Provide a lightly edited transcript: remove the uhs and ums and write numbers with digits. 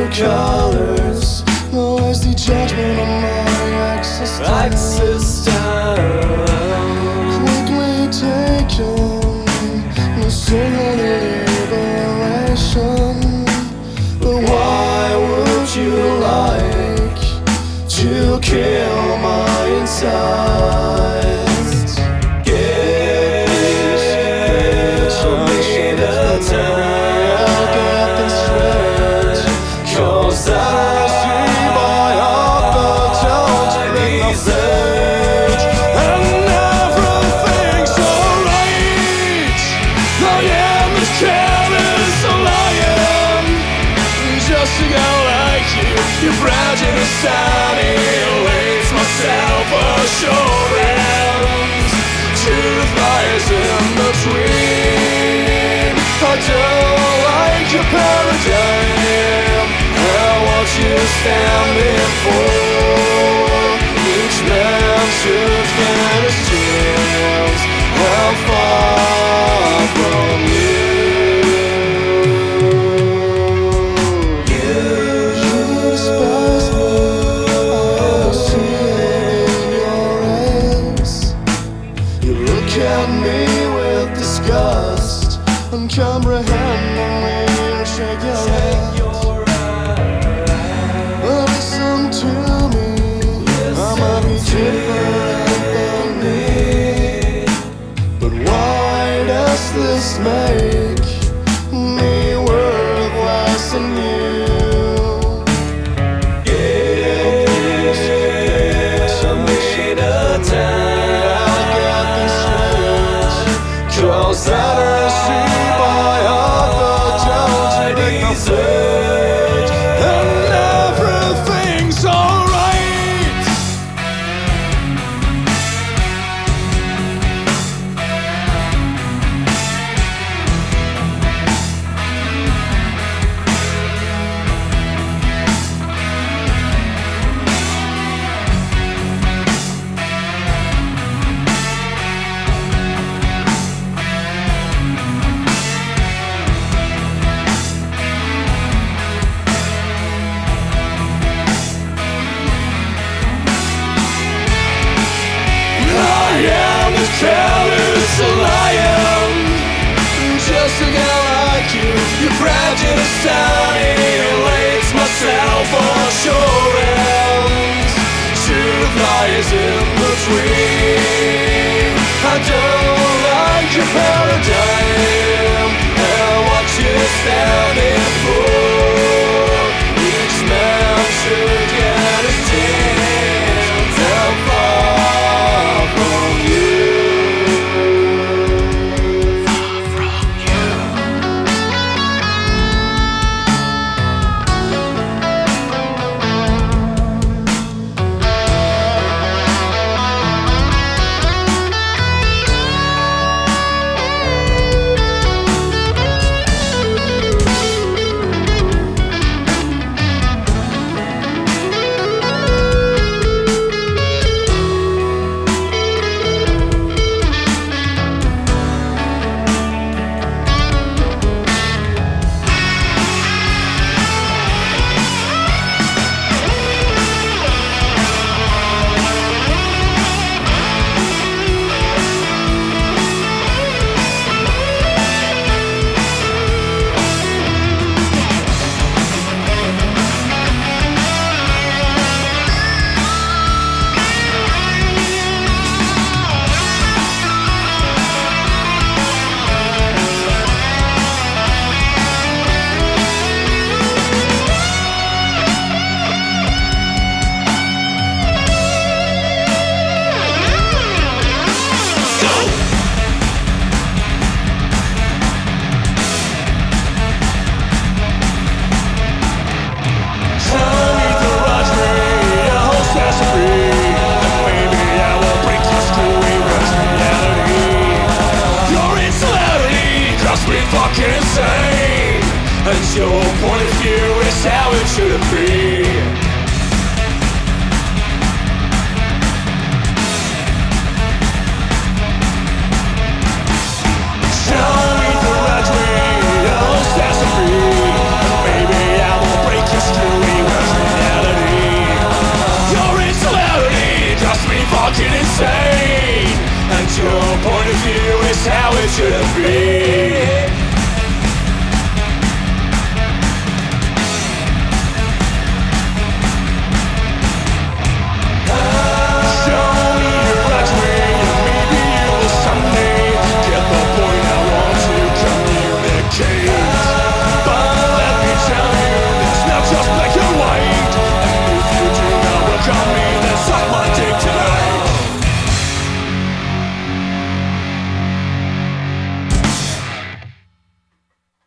colors. Always the judgment on my existence. Quickly taken, the signal to liberation. But why would you like to kill my insides? Give me the time, I'll get this straight. 'Cause I see by heart the tones in the stage. And everything's alright. I am as careless as a lion. Just a girl like you, you're fragile and sunny. Waits my self-assurance. Truth lies in between. I don't like your paradigm and what you're standing for. Each man should get his chance. How far from you? You despise me, I see it in your eyes. You look at me with disgust, uncomprehendingly you shake your head. But listen to me, I might be different than me. But why does this make me worth less than you? Give me the time, I'll get this straight. 'Cause I see by heart the tones you make my fate. And everything's alright. I am as careless as a lion. Just a girl like you, you're fragile and sunny. Lays my self-assurance. Truth lies in between. I don't like your paradigm and what you're standing for. Each man should get his chance. I'm far from you. Fucking insane, and your point of view is how it should be. Show me the right way, I'll set you free. Maybe I will break your streak. how it should have been.